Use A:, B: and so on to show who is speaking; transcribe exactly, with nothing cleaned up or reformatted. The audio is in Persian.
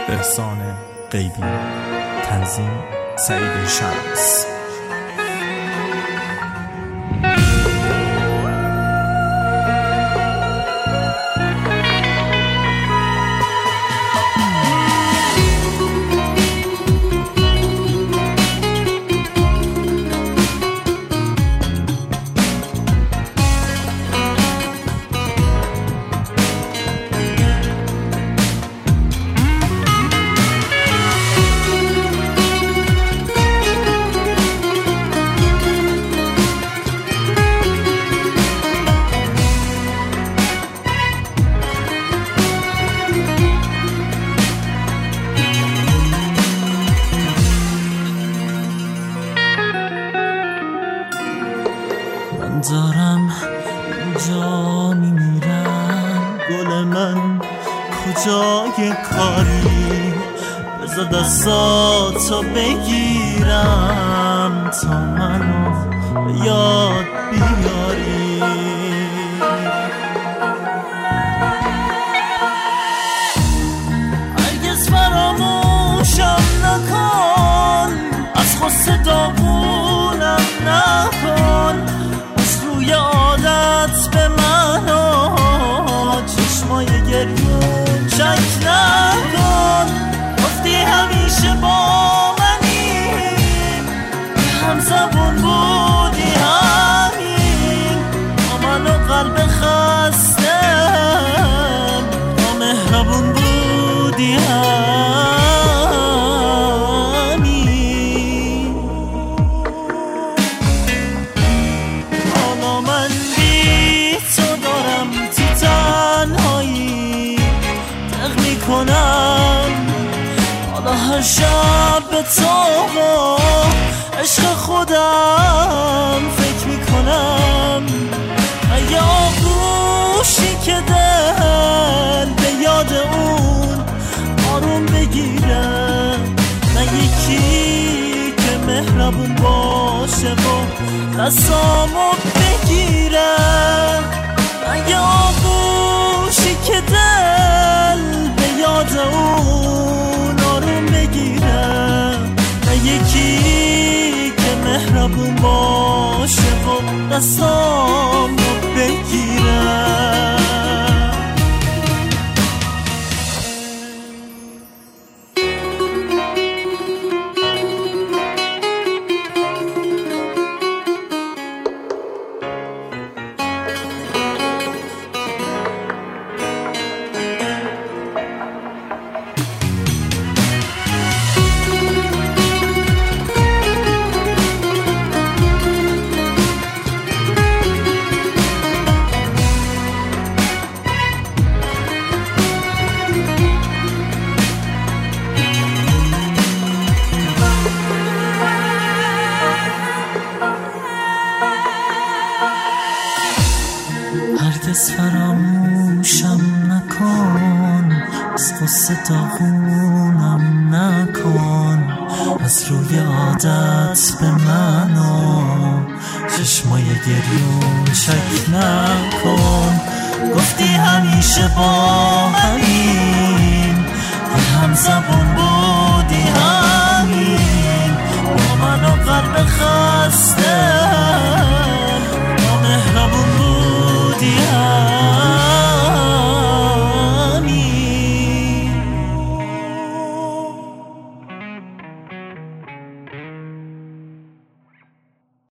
A: احسان قیدی، تنظیم سعید شمس.
B: دارم اینجا میمیرم، گل من کجای کاری؟ بذار دستاتو بگیرم تا منو به یاد بیاری. هرگز فراموشم نکن، از غصه داغونم نکن، روی عادت به من و چشمای گریون شک نکن. گفتی همیشه با منی، هم زبون بودی همین، با من و قلب خستم، با مهربون بودی همین. حالا هر شب به تو و عشق خودم فکر میکنم، یه آغوشی که دل به یاد اون آروم بگیره، نه یکی که مهربون باشه و دستامو بگیره، نه یه آغوشی که دل یاد اون آروم بگیره، نه یکی که مهربون باشه و دستامو بگیره. هرگز فراموشم نکن، از غصه داغونم نکن، از روی عادت به من و چشمای گریون شک نکن. گفتی همیشه با همین، هم زبون بودی همین، با من و قلب خسته